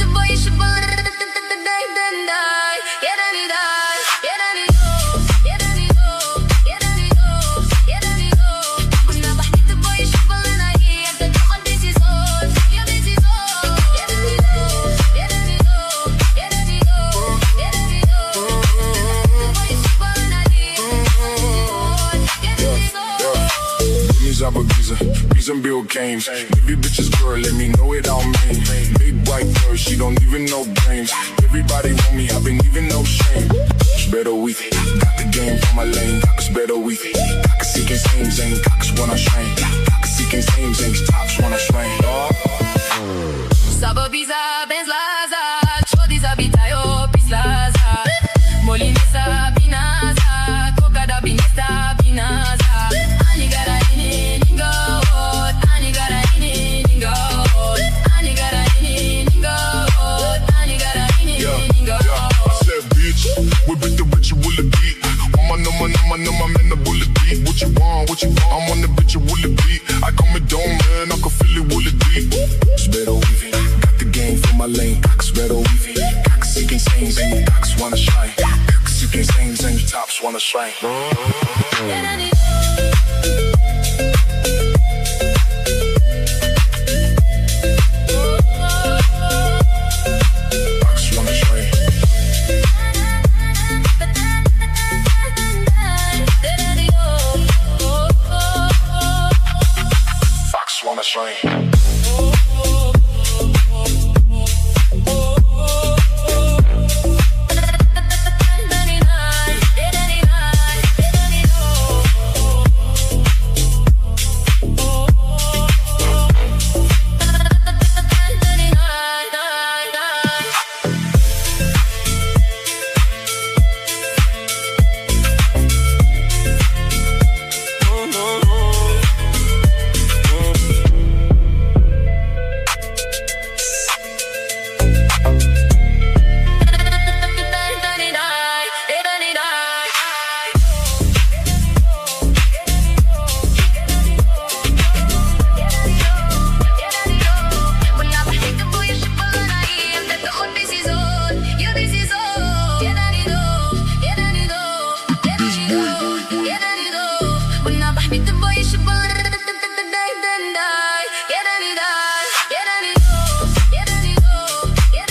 Reason Bill Games. Baby bitches girl, let me know it all mean. Big white girl, she don't even know brains. Everybody want me, I've been even no shame. Better we got the game from my lane. Better we kakasikin same zane. Kakas wanna shine. Kakasikin same zane. Tops wanna shine. Sabo biza benz laza. Chodi zabitayo pis laza. Molinesa binaza. Kokada binesta binaza. Anigara ini ningo. Anigara ini ningo. Anigara ini ningo. Anigara ini ningo. I said bitch, we beat the bitch with the beat. I'm in the bullet beat. What you want? I'm on the bitch with the beat. I call me dome man, I can feel it with the deep. Better weaving, got the game from my lane. Cox better weaving, Cox seeking stains and Cox wanna shine. Cox seeking stains and tops wanna shine.